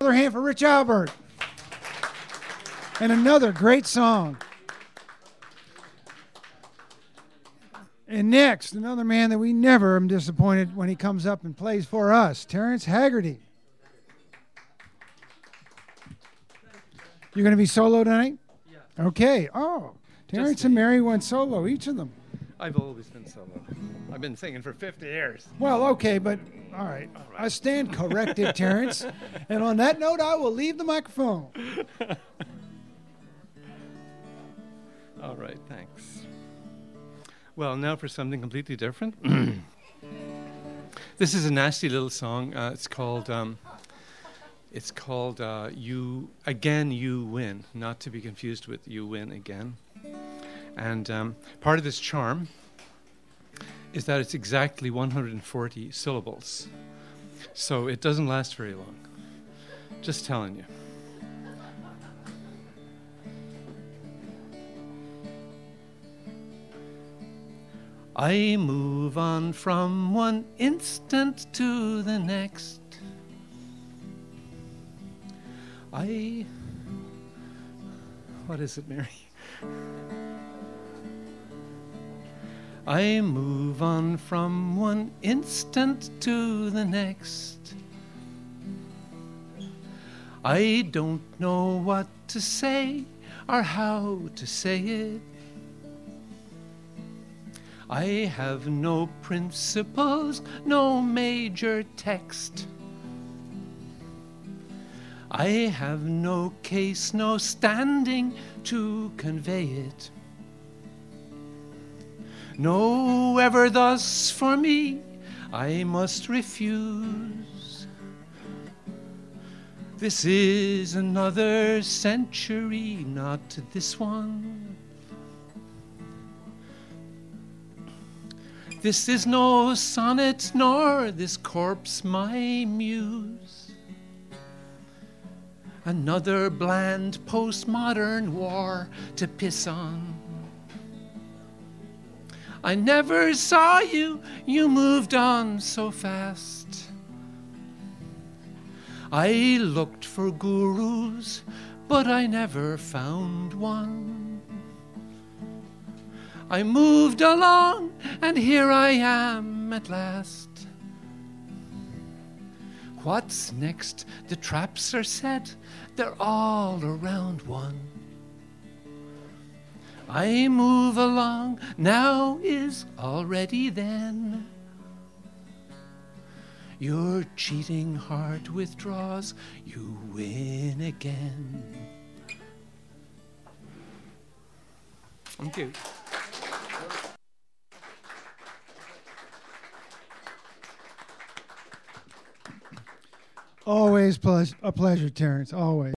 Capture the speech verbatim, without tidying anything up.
Another hand for Rich Albert. And another great song. And next, another man that we never am disappointed when he comes up and plays for us, Terrence Haggerty. You're going to be solo tonight? Yeah. Okay. Oh, Terrence and Mary went solo, each of them. I've always been solo. I've been singing for fifty years. Well, okay, but all right. All right. I stand corrected, Terrence. And on that note, I will leave the microphone. All right, thanks. Well, now for something completely different. This is a nasty little song. Uh, it's called, um, it's called uh, "You Again You Win," not to be confused with "You Win Again." And um, part of this charm is that it's exactly one hundred forty syllables, so it doesn't last very long. Just telling you. I move on from one instant to the next. I... What is it, Mary? I move on from one instant to the next. I don't know what to say or how to say it. I have no principles, no major text. I have no case, no standing to convey it. No ever thus for me, I must refuse. This is another century, not this one. This is no sonnet, nor this corpse my muse. Another bland postmodern war to piss on. I never saw you, you moved on so fast. I looked for gurus, but I never found one. I moved along, and here I am at last. What's next? The traps are set, they're all around one. I move along, now is already then. Your cheating heart withdraws, you win again. Thank you. Always ple- a pleasure, Terrence, always.